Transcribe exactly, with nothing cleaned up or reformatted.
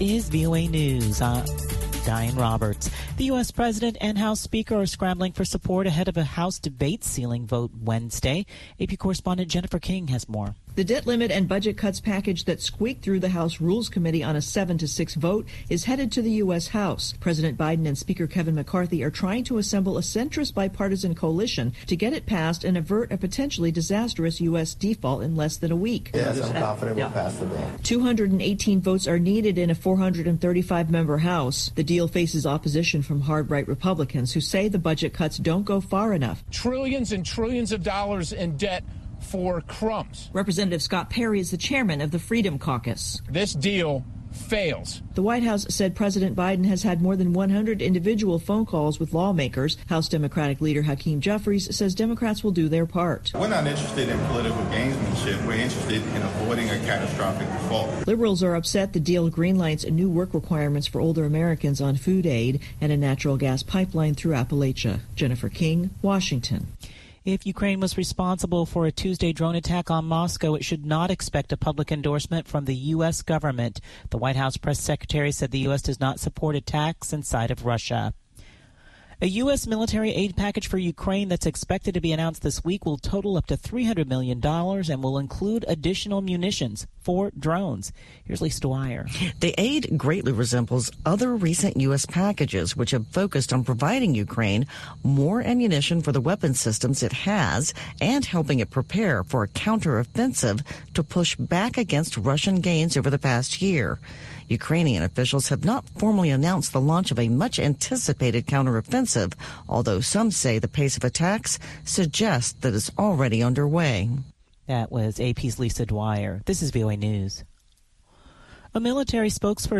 is V O A News. Uh, Diane Roberts. The U S President and House Speaker are scrambling for support ahead of a House debate ceiling vote Wednesday. A P correspondent Jennifer King has more. The debt limit and budget cuts package that squeaked through the House Rules Committee on a seven to six vote is headed to the U S. House. President Biden and Speaker Kevin McCarthy are trying to assemble a centrist bipartisan coalition to get it passed and avert a potentially disastrous U S default in less than a week. Yes, I'm confident we'll pass the bill. two hundred eighteen votes are needed in a four hundred thirty-five member House. The deal faces opposition from hard-right Republicans who say the budget cuts don't go far enough. Trillions and trillions of dollars in debt for crumbs. Representative Scott Perry is the chairman of the Freedom Caucus. This deal fails. The White House said President Biden has had more than one hundred individual phone calls with lawmakers. House Democratic leader Hakeem Jeffries says Democrats will do their part. We're not interested in political gamesmanship. We're interested in avoiding a catastrophic default. Liberals are upset the deal greenlights new work requirements for older Americans on food aid and a natural gas pipeline through Appalachia. Jennifer King, Washington. If Ukraine was responsible for a Tuesday drone attack on Moscow, it should not expect a public endorsement from the U S government. The White House press secretary said the U S does not support attacks inside of Russia. A U S military aid package for Ukraine that's expected to be announced this week will total up to three hundred million dollars and will include additional munitions for drones. Here's Lisa Dwyer. The aid greatly resembles other recent U S packages, which have focused on providing Ukraine more ammunition for the weapon systems it has and helping it prepare for a counteroffensive to push back against Russian gains over the past year. Ukrainian officials have not formally announced the launch of a much-anticipated counteroffensive, although some say the pace of attacks suggests that it's already underway. That was A P's Lisa Dwyer. This is V O A News. A military spokesperson